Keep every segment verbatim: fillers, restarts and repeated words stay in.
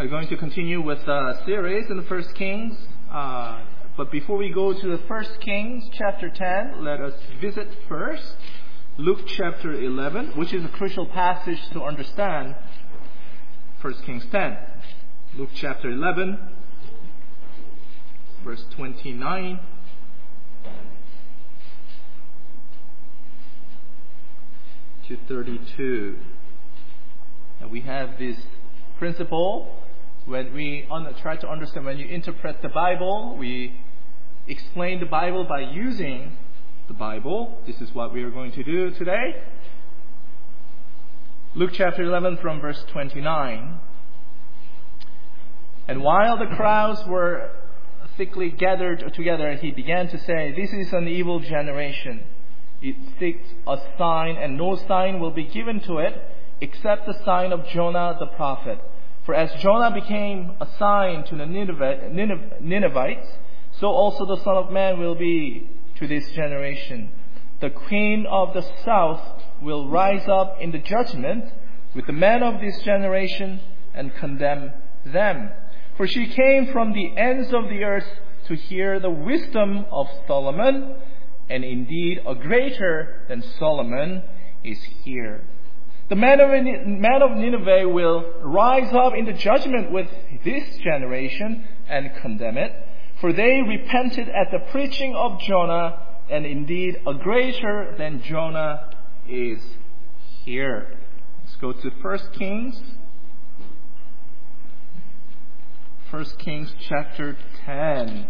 are going to continue with a series in the First Kings. Uh, but before we go to the First Kings chapter ten, let us visit first Luke chapter eleven, which is a crucial passage to understand First Kings ten. Luke chapter eleven, verse twenty-nine to thirty-two. And we have this principle when we un- try to understand, when you interpret the Bible, we explain the Bible by using the Bible. This is what we are going to do today. Luke chapter eleven from verse twenty-nine. And while the crowds were thickly gathered together, he began to say, "This is an evil generation. It seeks a sign, and no sign will be given to it, except the sign of Jonah the prophet. For as Jonah became a sign to the Ninevites, so also the Son of Man will be to this generation. The queen of the south will rise up in the judgment with the men of this generation and condemn them. For she came from the ends of the earth to hear the wisdom of Solomon, and indeed a greater than Solomon is here. The man of, man of Nineveh will rise up in the judgment with this generation and condemn it, for they repented at the preaching of Jonah, and indeed a greater than Jonah is here." Let's go to First Kings. First Kings chapter ten.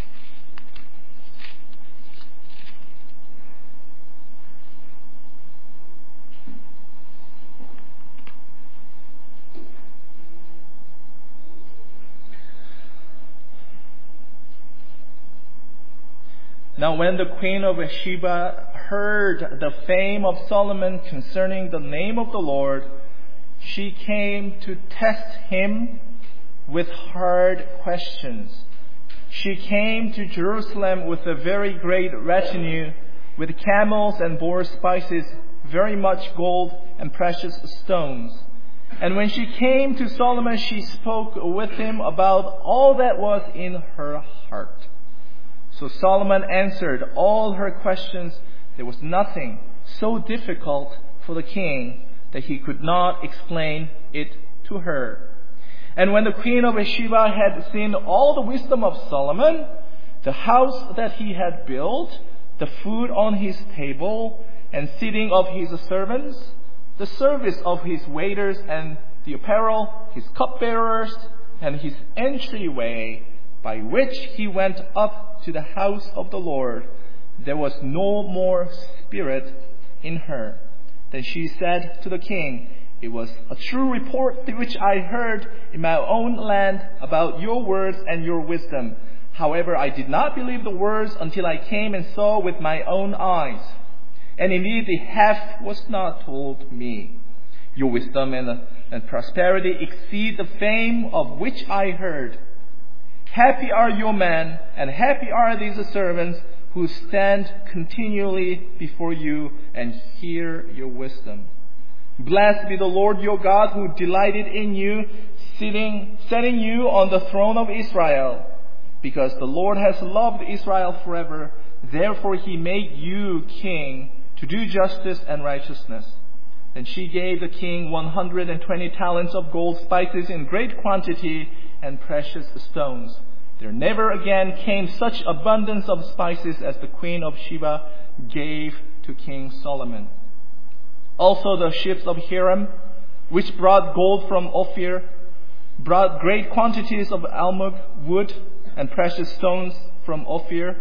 Now when the queen of Sheba heard the fame of Solomon concerning the name of the Lord, she came to test him with hard questions. She came to Jerusalem with a very great retinue, with camels and bore spices, very much gold and precious stones. And when she came to Solomon, she spoke with him about all that was in her heart. So Solomon answered all her questions. There was nothing so difficult for the king that he could not explain it to her. And when the queen of Sheba had seen all the wisdom of Solomon, the house that he had built, the food on his table, and seating of his servants, the service of his waiters, and the apparel, his cupbearers, and his entryway by which he went up to the house of the Lord, there was no more spirit in her. Then she said to the king, "It was a true report which I heard in my own land about your words and your wisdom. However, I did not believe the words until I came and saw with my own eyes. And indeed, the half was not told me. Your wisdom and, and prosperity exceed the fame of which I heard. Happy are your men, and happy are these servants who stand continually before you and hear your wisdom. Blessed be the Lord your God, who delighted in you, sitting, setting you on the throne of Israel. Because the Lord has loved Israel forever, therefore he made you king to do justice and righteousness." Then she gave the king one hundred twenty talents of gold, spices in great quantity, and precious stones. There never again came such abundance of spices as the queen of Sheba gave to King Solomon. Also the ships of Hiram, which brought gold from Ophir, brought great quantities of almug wood and precious stones from Ophir.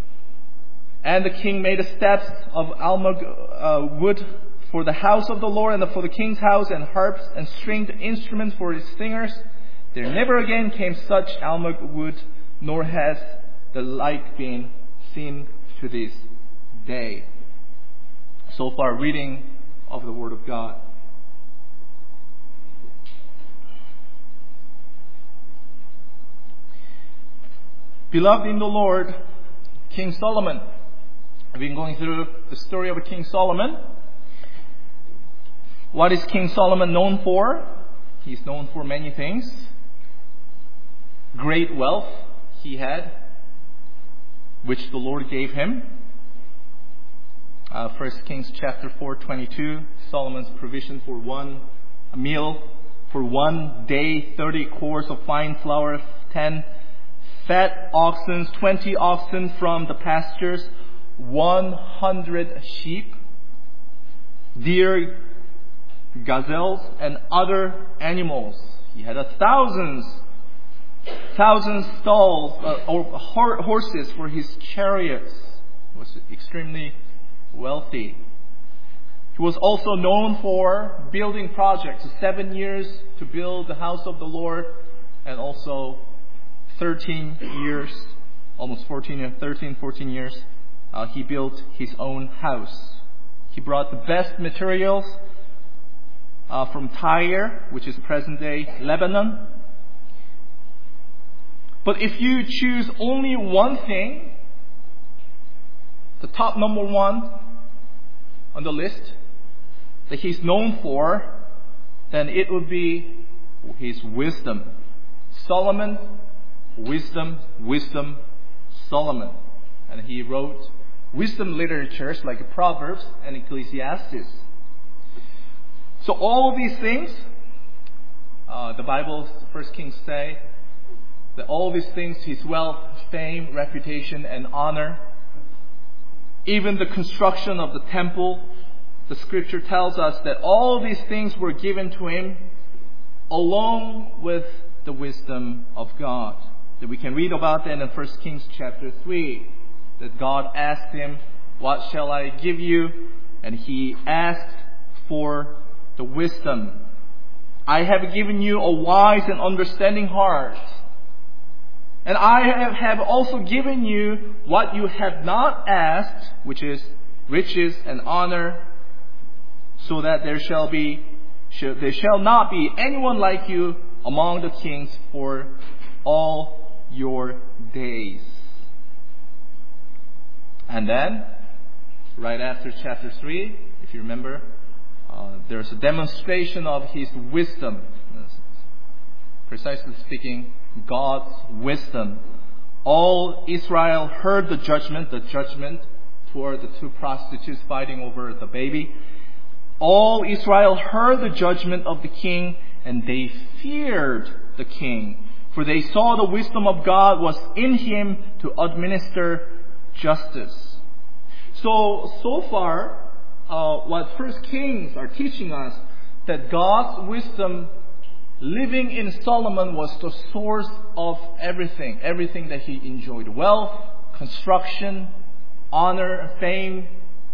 And the king made the steps of almug uh, wood for the house of the Lord and for the king's house, and harps and stringed instruments for his singers. There never again came such almug wood, nor has the like been seen to this day. So far, reading of the Word of God. Beloved in the Lord, King Solomon. I've been going through the story of King Solomon. What is King Solomon known for? He's known for many things. great wealth he had, which the Lord gave him. Uh, First Kings chapter four twenty-two, Solomon's provision for one meal, for one day, thirty cores of fine flour, ten fat oxen, twenty oxen from the pastures, one hundred sheep, deer, gazelles, and other animals. He had a thousands, thousand stalls uh, or horses for his chariots. He was extremely wealthy. He was also known for building projects. Seven years to build the house of the Lord, and also thirteen years, almost fourteen or thirteen, fourteen years, uh, he built his own house. He brought the best materials uh, from Tyre, which is present-day Lebanon. But if you choose only one thing, the top number one on the list that he's known for, then it would be his wisdom. Solomon, wisdom, wisdom, Solomon. And he wrote wisdom literatures like Proverbs and Ecclesiastes. So all these things, uh, the Bible, First Kings say, that all these things, his wealth, fame, reputation, and honor, even the construction of the temple, the scripture tells us that all these things were given to him along with the wisdom of God. That we can read about that in First Kings chapter three. That God asked him, "What shall I give you?" And he asked for the wisdom. "I have given you a wise and understanding heart. And I have also given you what you have not asked, which is riches and honor, so that there shall be, there shall not be anyone like you among the kings for all your days." And then, right after chapter three, if you remember, uh, there's a demonstration of his wisdom. Precisely speaking, God's wisdom. All Israel heard the judgment, the judgment for the two prostitutes fighting over the baby. All Israel heard the judgment of the king, and they feared the king, for they saw the wisdom of God was in him to administer justice. So, so far, uh, what First Kings are teaching us, that God's wisdom living in Solomon was the source of everything. Everything that he enjoyed. Wealth, construction, honor, fame,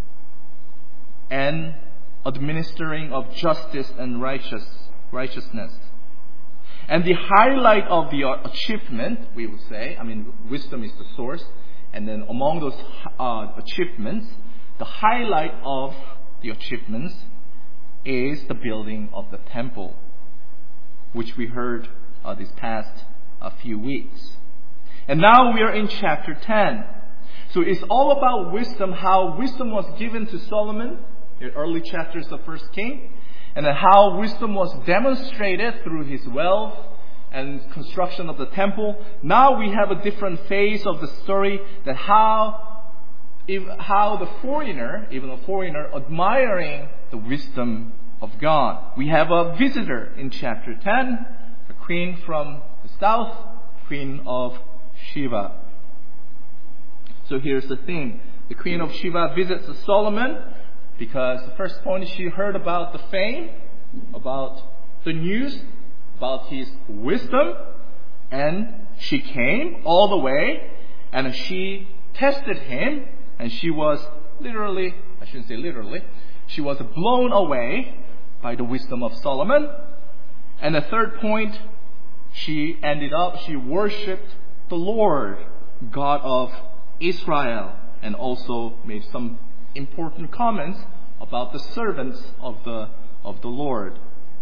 and administering of justice and righteous righteousness. And the highlight of the achievement, we would say, I mean, wisdom is the source. And then among those uh, achievements, the highlight of the achievements is the building of the temple, which we heard uh, these past uh, few weeks. And now we are in chapter ten. So it's all about wisdom, how wisdom was given to Solomon in early chapters of First King, and then how wisdom was demonstrated through his wealth and construction of the temple. Now we have a different phase of the story, that how, if, how the foreigner, even a foreigner, admiring the wisdom of God. We have a visitor in chapter ten, a queen from the south, Queen of Sheba. So here's the thing. The Queen of Sheba visits Solomon because the first point she heard about the fame, about the news, about his wisdom, and she came all the way and she tested him, and she was literally, I shouldn't say literally, she was blown away by the wisdom of Solomon. And the third point, she ended up, she worshipped the Lord, God of Israel, and also made some important comments about the servants of the of the Lord.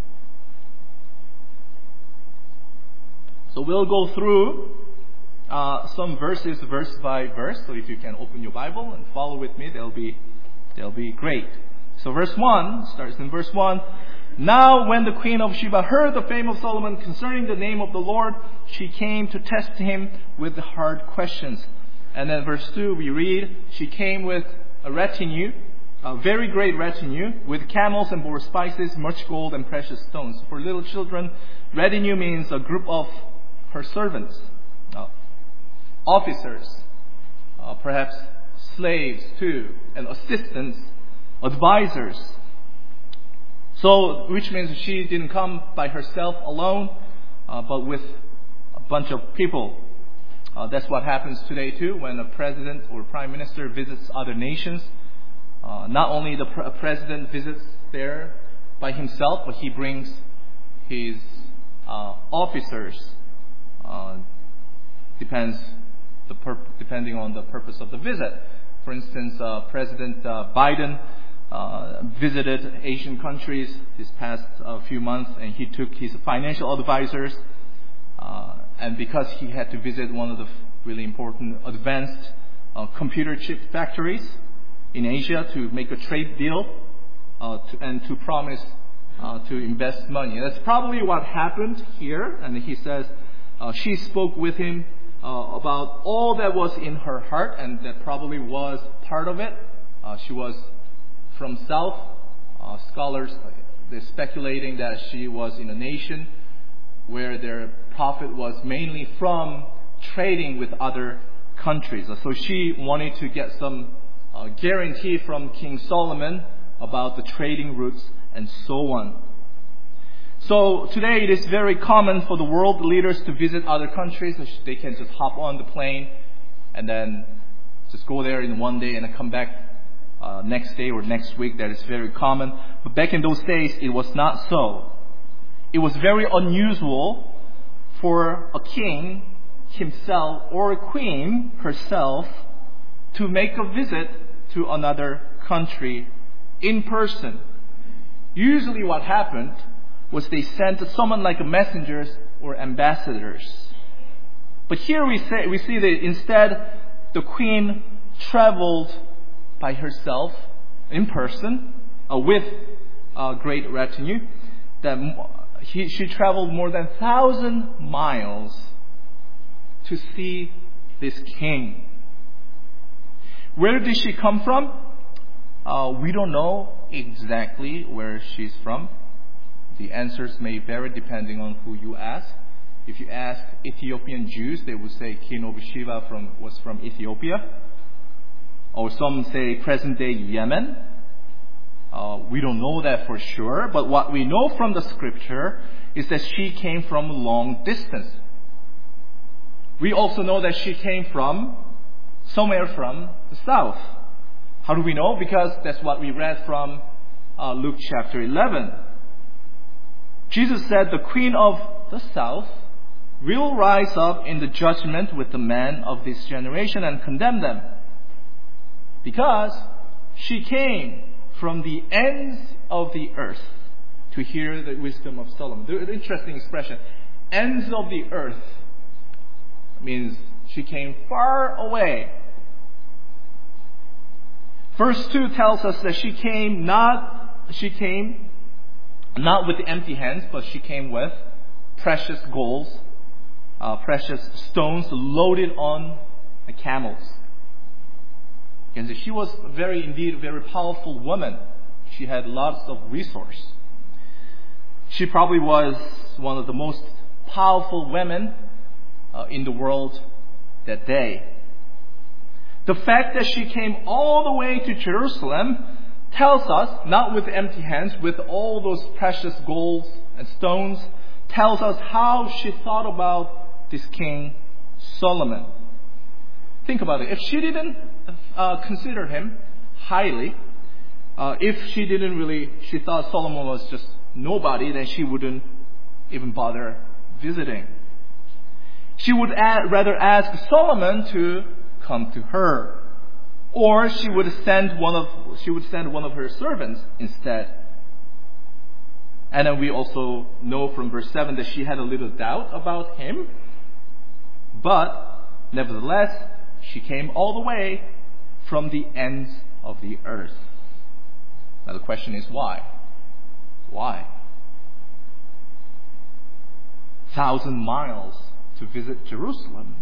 So we'll go through uh, some verses, verse by verse. So if you can open your Bible and follow with me, they'll be they'll be great. So verse one starts in verse one. Now when the Queen of Sheba heard the fame of Solomon concerning the name of the Lord, she came to test him with hard questions. And then verse two we read, she came with a retinue, a very great retinue, with camels and bore spices, much gold and precious stones. For little children, retinue means a group of her servants, uh, officers, uh, perhaps slaves too, and assistants, advisors. So, which means she didn't come by herself alone, uh, but with a bunch of people. Uh, that's what happens today too, when a president or prime minister visits other nations. Uh, not only the pr- president visits there by himself, but he brings his uh, officers. Uh, depends the pur- depending on the purpose of the visit. For instance, uh, President uh, Biden uh, visited Asian countries this past uh, few months, and he took his financial advisors. Uh, and because he had to visit one of the really important advanced uh, computer chip factories in Asia to make a trade deal uh, to, and to promise uh, to invest money. That's probably what happened here. And he says uh, she spoke with him uh, about all that was in her heart, and that probably was part of it. Uh, she was from South. Uh, scholars they're speculating that she was in a nation where their profit was mainly from trading with other countries. So she wanted to get some uh, guarantee from King Solomon about the trading routes and so on. So today it is very common for the world leaders to visit other countries. They can just hop on the plane and then just go there in one day and then come back uh, next day or next week. That is very common. But back in those days, it was not so. It was very unusual for a king himself or a queen herself to make a visit to another country in person. Usually what happened was they sent someone like messengers or ambassadors. But here we say we see that instead the queen traveled by herself in person uh, with a great retinue. That he, she traveled more than a thousand miles to see this king. Where did she come from? Uh, we don't know exactly where she's from. The answers may vary depending on who you ask. If you ask Ethiopian Jews, they would say Queen of Sheba from, was from Ethiopia. Or some say present-day Yemen. Uh, we don't know that for sure, but what we know from the scripture is that she came from a long distance. We also know that she came from somewhere from the south. How do we know? Because that's what we read from uh, Luke chapter eleven. Jesus said, the queen of the south will rise up in the judgment with the men of this generation and condemn them. Because she came from the ends of the earth to hear the wisdom of Solomon. The interesting expression, ends of the earth, means she came far away. Verse two tells us that she came not, she came not with empty hands, but she came with precious golds, uh, precious stones loaded on camels. And so she was very, indeed, a very powerful woman. She had lots of resource. She probably was one of the most powerful women uh, in the world that day. The fact that she came all the way to Jerusalem tells us, not with empty hands, with all those precious golds and stones, tells us how she thought about this King Solomon. Think about it. If she didn't uh, consider him highly, uh, if she didn't really, she thought Solomon was just nobody, then she wouldn't even bother visiting. She would add, rather ask Solomon to come to her, or she would send one of she would send one of her servants instead. And then we also know from verse seven that she had a little doubt about him, but nevertheless, she came all the way from the ends of the earth. Now the question is why? Why? thousand miles to visit Jerusalem?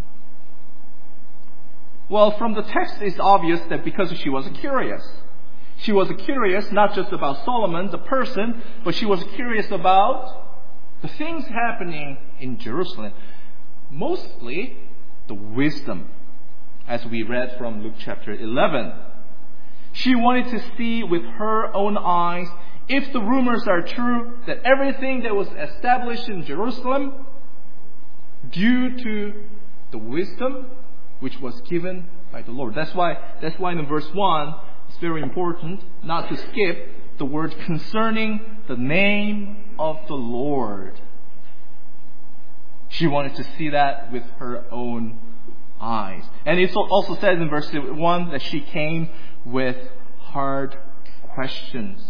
Well, from the text it's obvious that because she was curious. She was curious not just about Solomon, the person, but she was curious about the things happening in Jerusalem. Mostly the wisdom, as we read from Luke chapter eleven. She wanted to see with her own eyes if the rumors are true that everything that was established in Jerusalem due to the wisdom which was given by the Lord. That's why, that's why in verse one, it's very important not to skip the word concerning the name of the Lord. She wanted to see that with her own eyes. And it also says in verse one that she came with hard questions.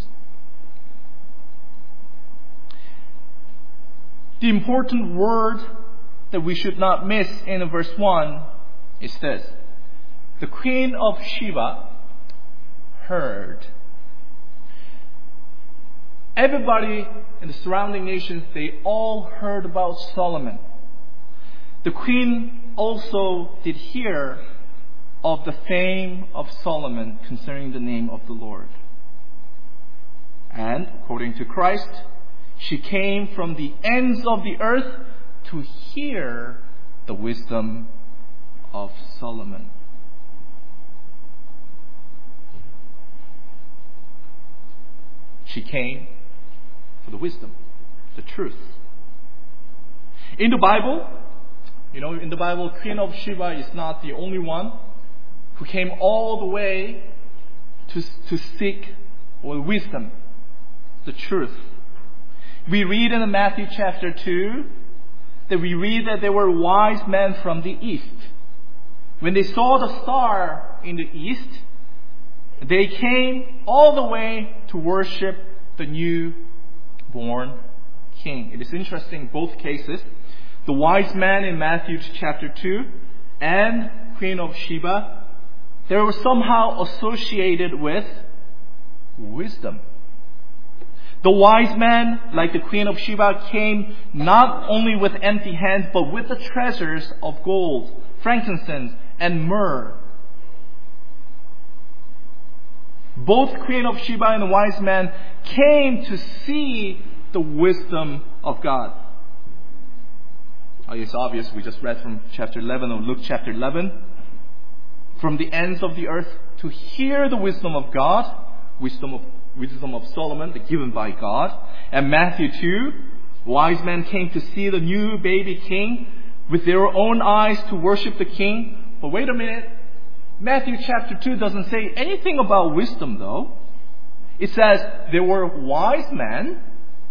The important word that we should not miss in verse one is this. The Queen of Sheba heard. Everybody in the surrounding nations, they all heard about Solomon. The queen also did hear of the fame of Solomon concerning the name of the Lord. And, according to Christ, she came from the ends of the earth to hear the wisdom of Solomon. She came for the wisdom, the truth. In the Bible, you know, in the Bible, Queen of Sheba is not the only one who came all the way to, to seek or wisdom, the truth. We read in Matthew chapter two that we read that there were wise men from the east. When they saw the star in the east, they came all the way to worship the newborn king. It is interesting, both cases, the wise man in Matthew chapter two and Queen of Sheba, they were somehow associated with wisdom. The wise man, like the Queen of Sheba, came not only with empty hands, but with the treasures of gold, frankincense, and myrrh. Both Queen of Sheba and the wise man came to see the wisdom of God. Oh, it's obvious. We just read from chapter eleven of Luke chapter eleven. From the ends of the earth to hear the wisdom of God, wisdom of wisdom of Solomon, given by God. And Matthew two, wise men came to see the new baby king with their own eyes to worship the king. But wait a minute. Matthew chapter two doesn't say anything about wisdom though. It says there were wise men,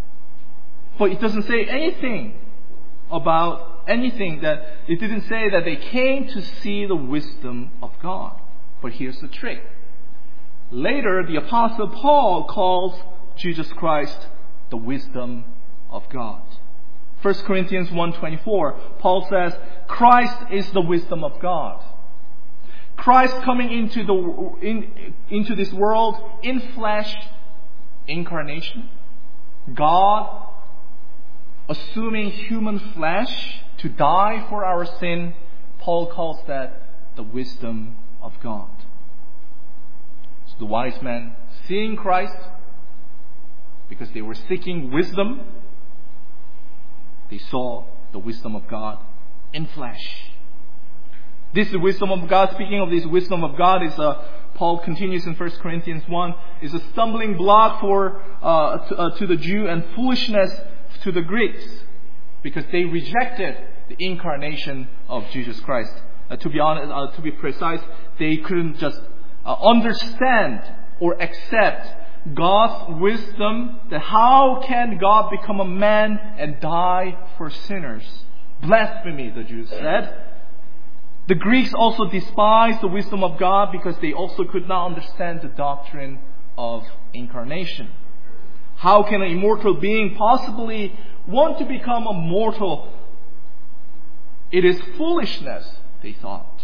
but it doesn't say anything about anything that, it didn't say that they came to see the wisdom of God. But here's the trick. Later, the Apostle Paul calls Jesus Christ the wisdom of God. First Corinthians one twenty-four, Paul says, Christ is the wisdom of God. Christ coming into the in, into this world in flesh, incarnation. God assuming human flesh to die for our sin. Paul calls that the wisdom of God. So the wise men seeing Christ, because they were seeking wisdom, they saw the wisdom of God in flesh. This wisdom of God, speaking of this wisdom of God, is a, Paul continues in First Corinthians one, is a stumbling block for uh, to, uh, to the Jew and foolishness to the Greeks, because they rejected the incarnation of Jesus Christ. Uh, to be honest, uh, to be precise, they couldn't just uh, understand or accept God's wisdom, that how can God become a man and die for sinners? Blasphemy, the Jews said. The Greeks also despised the wisdom of God because they also could not understand the doctrine of incarnation. How can an immortal being possibly want to become a mortal? It is foolishness, they thought.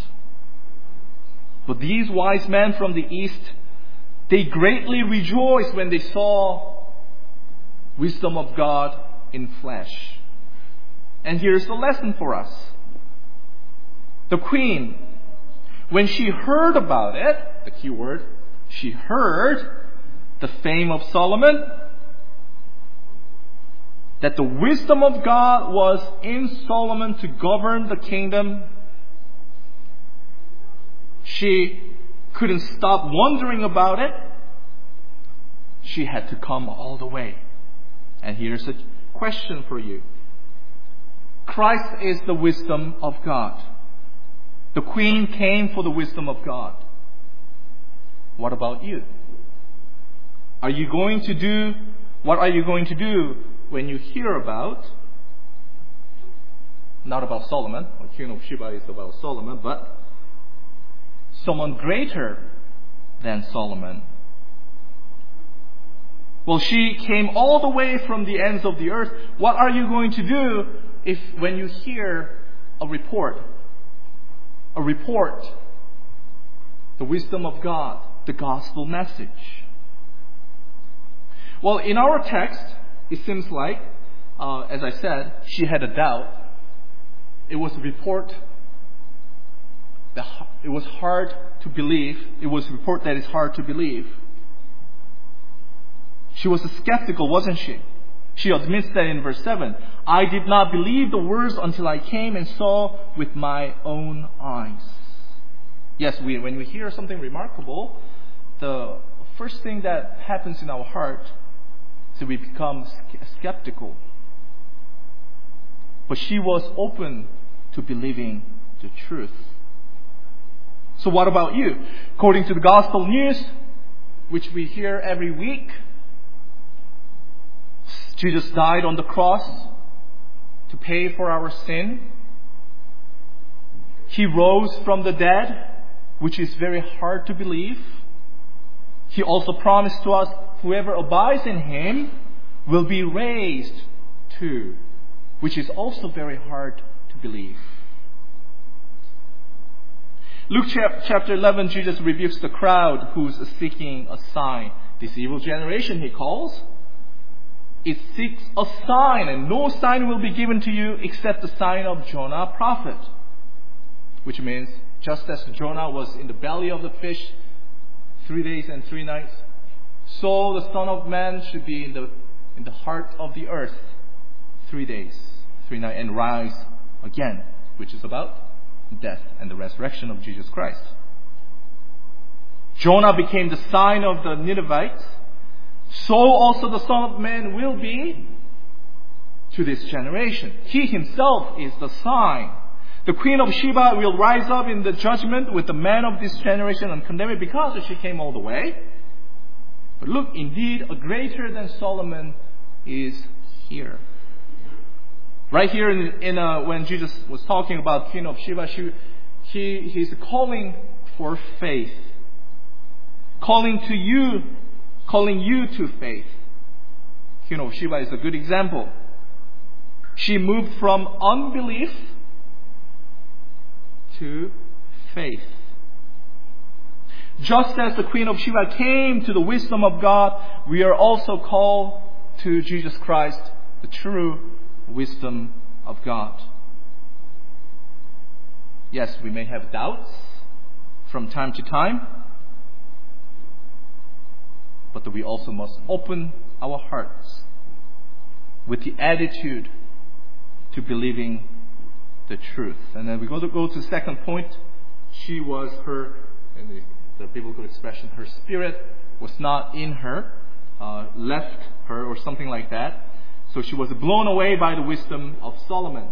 But these wise men from the east, they greatly rejoiced when they saw wisdom of God in flesh. And here's the lesson for us. The queen, when she heard about it, the key word, she heard the fame of Solomon, that the wisdom of God was in Solomon to govern the kingdom, she couldn't stop wondering about it. She had to come all the way. And here's a question for you. Christ is the wisdom of God. The queen came for the wisdom of God. What about you? Are you going to do, what are you going to do when you hear about, not about Solomon, the King of Sheba is about Solomon, but someone greater than Solomon? Well, she came all the way from the ends of the earth. What are you going to do if when you hear a report, a report, the wisdom of God, the gospel message? Well, in our text, it seems like, uh, as I said, she had a doubt. It was a report. That it was hard to believe. It was a report that is hard to believe. She was skeptical, wasn't she? She admits that in verse seven. I did not believe the words until I came and saw with my own eyes. Yes, we, when we hear something remarkable, the first thing that happens in our heart is that we become skeptical. But she was open to believing the truth. So what about you? According to the gospel news, which we hear every week, Jesus died on the cross to pay for our sin. He rose from the dead, which is very hard to believe. He also promised to us, whoever abides in Him will be raised too, which is also very hard to believe. Luke chapter eleven, Jesus rebukes the crowd who's seeking a sign. This evil generation, He calls, it seeks a sign, and no sign will be given to you except the sign of Jonah prophet. Which means, just as Jonah was in the belly of the fish three days and three nights, so the Son of Man should be in the in the heart of the earth three days, three nights, and rise again, which is about death and the resurrection of Jesus Christ. Jonah became the sign of the Ninevites. So also the Son of Man will be to this generation. He Himself is the sign. The Queen of Sheba will rise up in the judgment with the man of this generation and condemn it because she came all the way. But look, indeed, a greater than Solomon is here. Right here in, in uh, when Jesus was talking about Queen of Sheba, she, he, He's calling for faith. Calling to you Calling you to faith. Queen of Sheba is a good example. She moved from unbelief to faith. Just as the Queen of Sheba came to the wisdom of God, we are also called to Jesus Christ, the true wisdom of God. Yes, we may have doubts from time to time, but that we also must open our hearts with the attitude to believing the truth. And then we're going to go to the second point. She was her, in the, the biblical expression, her spirit was not in her, uh, left her or something like that. So she was blown away by the wisdom of Solomon.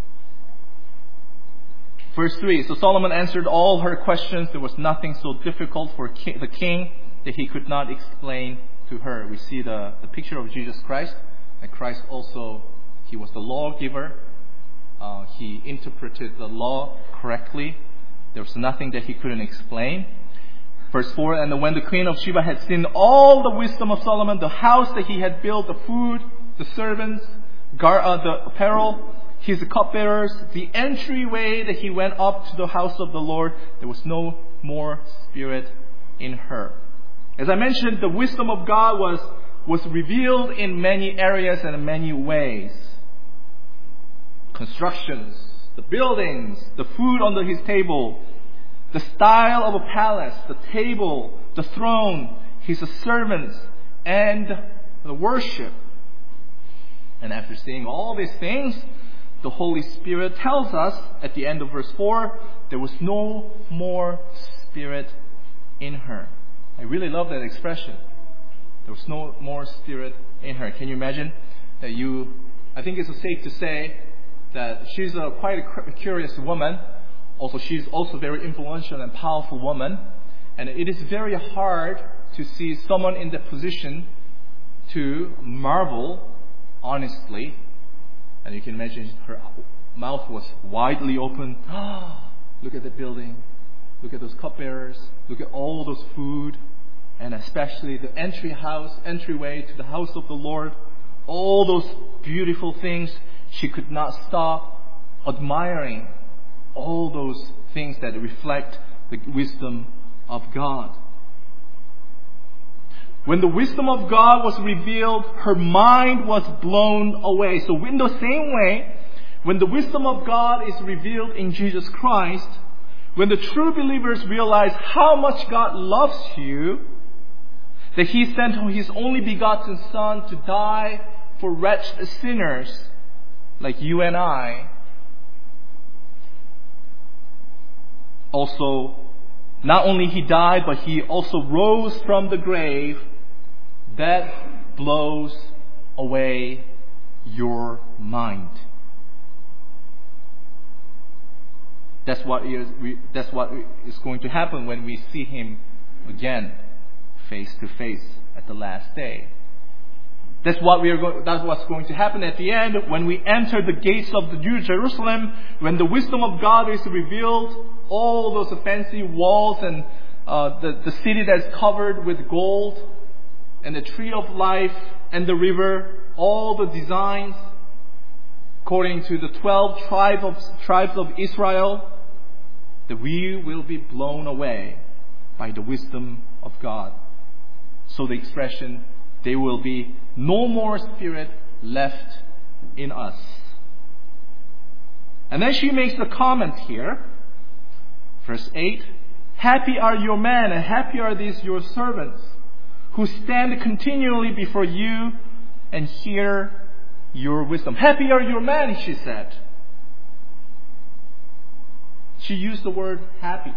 Verse three, so Solomon answered all her questions. There was nothing so difficult for ki- the king that he could not explain to her. We see the, the picture of Jesus Christ. And Christ also, He was the lawgiver. Uh, he interpreted the law correctly. There was nothing that He couldn't explain. Verse four, and when the Queen of Sheba had seen all the wisdom of Solomon, the house that he had built, the food, the servants, gar- uh, the apparel, his cupbearers, the entryway that he went up to the house of the Lord, there was no more spirit in her. As I mentioned, the wisdom of God was, was revealed in many areas and in many ways. constructions, the buildings, the food under his table, the style of a palace, the table, the throne, his servants, and the worship. And after seeing all these things, the Holy Spirit tells us at the end of verse four, there was no more Spirit in her. I really love that expression. There was no more Spirit in her. Can you imagine that you, I think it's safe to say that she's a quite a curious woman. Also, she's also very influential and powerful woman. And it is very hard to see someone in that position to marvel honestly. And you can imagine her mouth was widely open. Ah, look at the building. Look at those cupbearers. Look at all those food. And especially the entry house, entryway to the house of the Lord. All those beautiful things. She could not stop admiring all those things that reflect the wisdom of God. When the wisdom of God was revealed, her mind was blown away. So in the same way, when the wisdom of God is revealed in Jesus Christ, when the true believers realize how much God loves you, that He sent His only begotten Son to die for wretched sinners like you and I. Also, not only He died, but He also rose from the grave. That blows away your mind. That's what is that's what is going to happen when we see Him again, face to face at the last day. That's what we are going. That's what's going to happen at the end when we enter the gates of the New Jerusalem. When the wisdom of God is revealed, all those fancy walls and uh, the the city that's covered with gold, and the tree of life and the river, all the designs according to the twelve tribes of tribes of Israel, that we will be blown away by the wisdom of God. So the expression, there will be no more Spirit left in us. And then she makes a comment here. Verse eight, happy are your men, and happy are these your servants, who stand continually before you and hear your wisdom. Happy are your men, she said. She used the word happy.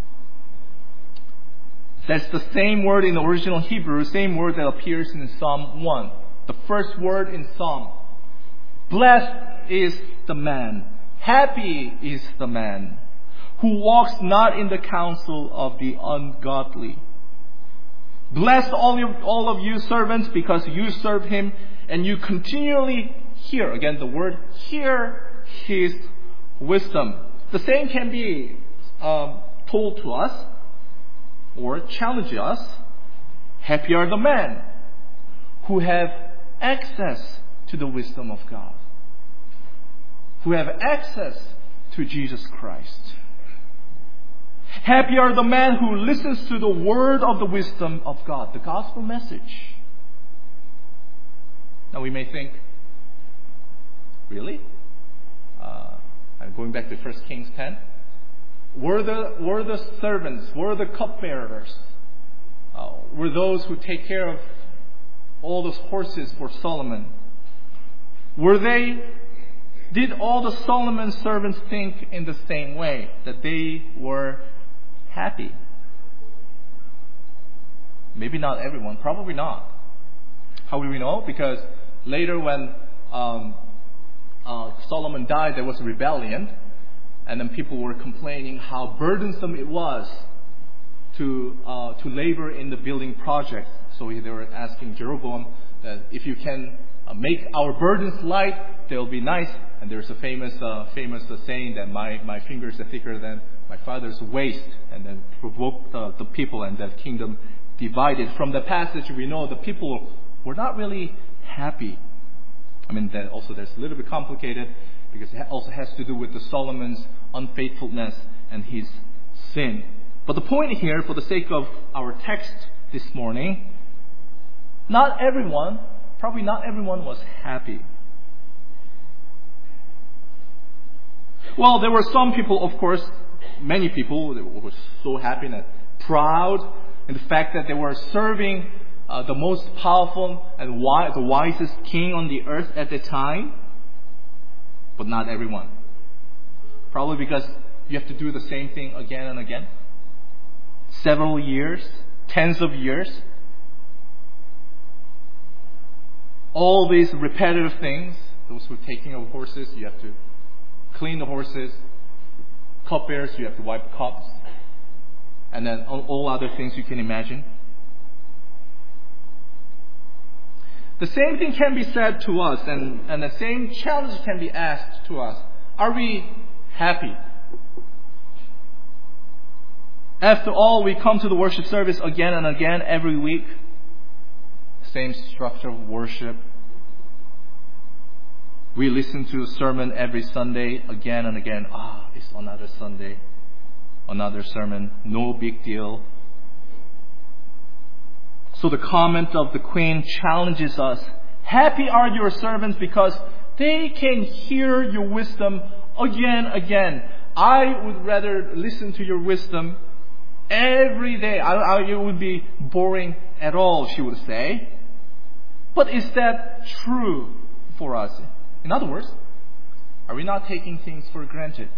That's the same word in the original Hebrew, same word that appears in Psalm one. The first word in Psalm. Blessed is the man, happy is the man, who walks not in the counsel of the ungodly. Blessed all, your, all of you servants, because you serve Him and you continually hear, again the word hear, His wisdom. The same can be um, told to us or challenge us. Happy are the men who have access to the wisdom of God, who have access to Jesus Christ. Happy are the man who listens to the word of the wisdom of God, the gospel message. Now we may think, really? Uh, I'm going back to First Kings ten. Were the, were the servants, were the cupbearers, uh, were those who take care of all those horses for Solomon, were they, did all the Solomon servants think in the same way, that they were happy? Maybe not everyone, probably not. How do we know? Because later when um, uh, Solomon died, there was a rebellion, and then people were complaining how burdensome it was to uh, to labor in the building project. So they were asking Jeroboam that if you can uh, make our burdens light, they'll be nice. And there's a famous uh, famous uh, saying that my, my fingers are thicker than my father's waist, and then provoked uh, the people, and the kingdom divided. From the passage we know the people were not really happy. I mean, that also that's a little bit complicated because it also has to do with the Solomon's unfaithfulness and his sin. But the point here, for the sake of our text this morning, not everyone, probably not everyone was happy. Well, there were some people, of course, many people they were so happy and proud in the fact that they were serving uh, the most powerful and wi- the wisest king on the earth at the time. But not everyone. Probably because you have to do the same thing again and again. Several years, tens of years. All these repetitive things. Those who are taking of horses, you have to clean the horses. Cupbearers, you have to wipe cups. And then all other things you can imagine. The same thing can be said to us, and, and the same challenge can be asked to us. Are we happy? After all, we come to the worship service again and again every week. Same structure of worship. We listen to a sermon every Sunday again and again. Ah, it's another Sunday. Another sermon. No big deal. So the comment of the queen challenges us. Happy are your servants because they can hear your wisdom again, again. I would rather listen to your wisdom every day. I, I, it would be boring at all, she would say. But is that true for us? In other words, are we not taking things for granted?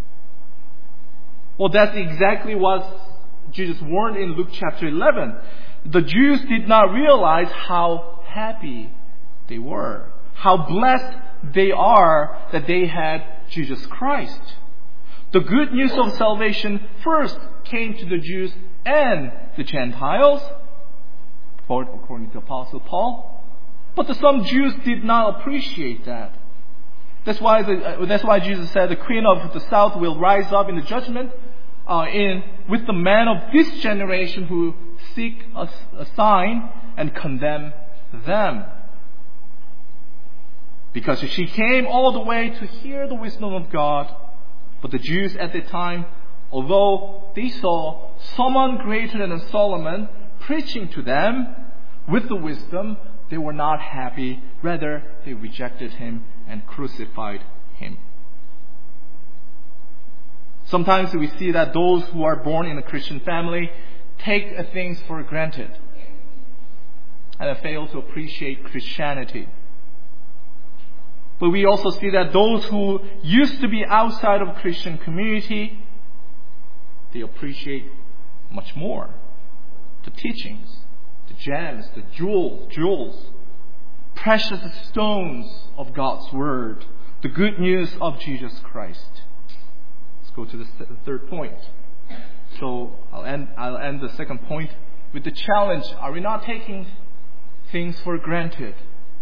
Well, that's exactly what Jesus warned in Luke chapter eleven. The Jews did not realize how happy they were, how blessed they are that they had Jesus Christ. The good news of salvation first came to the Jews and the Gentiles, according to Apostle Paul. But the, some Jews did not appreciate that. That's why the, that's why Jesus said the queen of the south will rise up in the judgment uh, in with the men of this generation who seek a, a sign and condemn them. Because she came all the way to hear the wisdom of God. But the Jews at the time, although they saw someone greater than Solomon preaching to them with the wisdom, they were not happy. Rather, they rejected him and crucified him. Sometimes we see that those who are born in a Christian family take things for granted and fail to appreciate Christianity. But we also see that those who used to be outside of Christian community, they appreciate much more the teachings, the gems, the jewels, jewels, precious stones of God's Word, the good news of Jesus Christ. Let's go to the third point. So I'll end, I'll end the second point with the challenge. Are we not taking things for granted?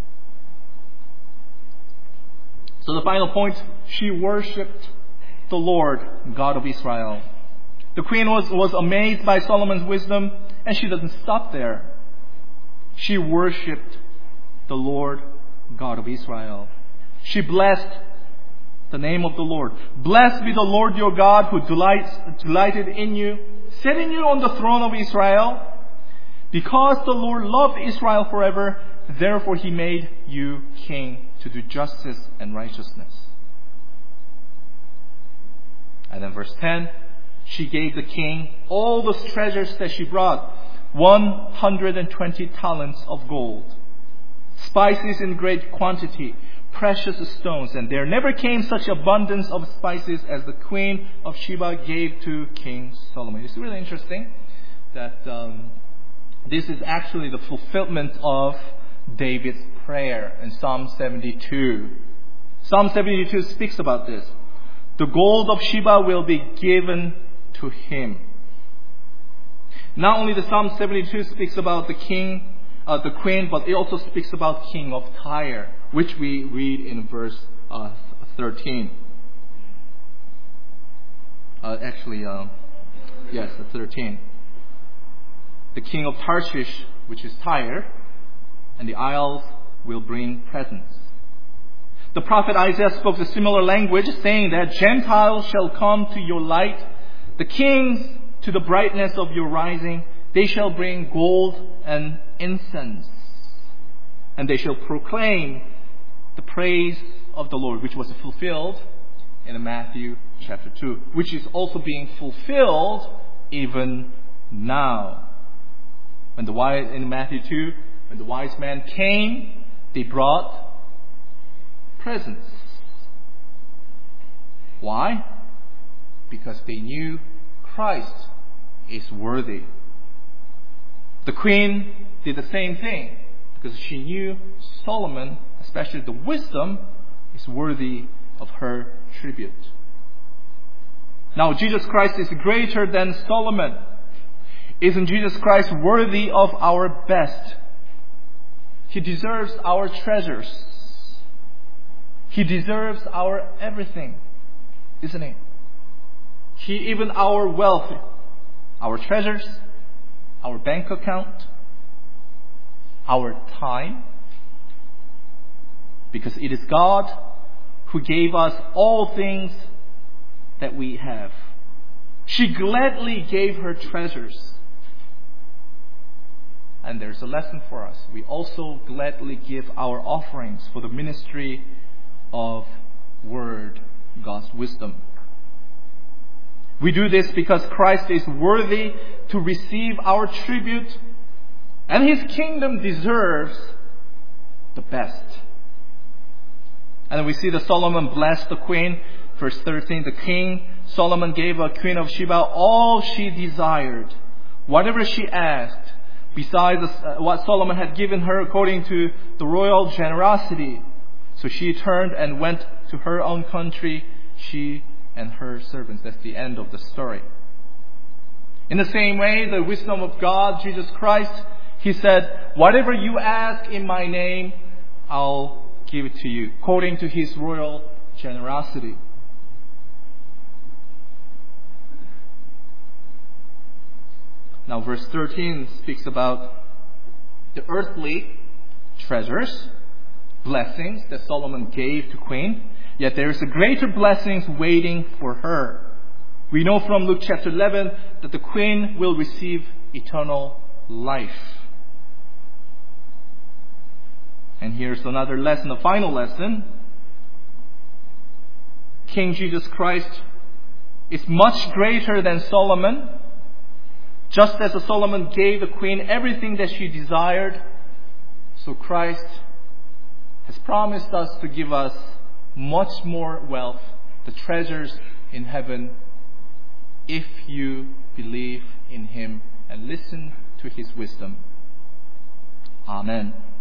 So the final point, she worshipped the Lord, God of Israel. The queen was, was amazed by Solomon's wisdom, and she doesn't stop there. She worshipped the Lord, God of Israel. She blessed the name of the Lord. Blessed be the Lord your God who delights, delighted in you, setting you on the throne of Israel. Because the Lord loved Israel forever, therefore he made you king to do justice and righteousness. And then verse ten, she gave the king all the treasures that she brought, one hundred twenty talents of gold, spices in great quantity, precious stones, and there never came such abundance of spices as the queen of Sheba gave to King Solomon. It's really interesting that um, this is actually the fulfillment of David's prayer in Psalm seventy-two. Psalm seventy-two speaks about this. The gold of Sheba will be given to him. Not only the Psalm seventy-two speaks about the king, uh, the queen, but it also speaks about King of Tyre, which we read in verse uh, thirteen. Uh, actually, uh, yes, thirteen. The king of Tarshish, which is Tyre, and the isles will bring presents. The prophet Isaiah spoke a similar language, saying that Gentiles shall come to your light, the kings to the brightness of your rising. They shall bring gold and incense, and they shall proclaim the praise of the Lord, which was fulfilled in Matthew chapter two, which is also being fulfilled even now. When the wise, in Matthew two, when the wise men came, they brought presents. Why? Because they knew Christ is worthy. The queen did the same thing because she knew Solomon, especially the wisdom, is worthy of her tribute. Now, Jesus Christ is greater than Solomon. Isn't Jesus Christ worthy of our best? He deserves our treasures. He deserves our everything, isn't he? He, even our wealth, our treasures, our bank account, our time. Because it is God who gave us all things that we have. She gladly gave her treasures. And there's a lesson for us. We also gladly give our offerings for the ministry of Word, God's wisdom. We do this because Christ is worthy to receive our tribute, and His kingdom deserves the best. And we see that Solomon blessed the queen. Verse thirteen, the king Solomon gave a queen of Sheba all she desired, whatever she asked, besides what Solomon had given her according to the royal generosity. So she turned and went to her own country, she and her servants. That's the end of the story. In the same way, the wisdom of God, Jesus Christ, He said, whatever you ask in my name, I'll give it to you, according to His royal generosity. Now verse thirteen speaks about the earthly treasures, blessings that Solomon gave to Queen. Yet there is a greater blessings waiting for her. We know from Luke chapter eleven that the Queen will receive eternal life. And here's another lesson, the final lesson. King Jesus Christ is much greater than Solomon. Just as Solomon gave the queen everything that she desired, so Christ has promised us to give us much more wealth, the treasures in heaven, if you believe in Him and listen to His wisdom. Amen.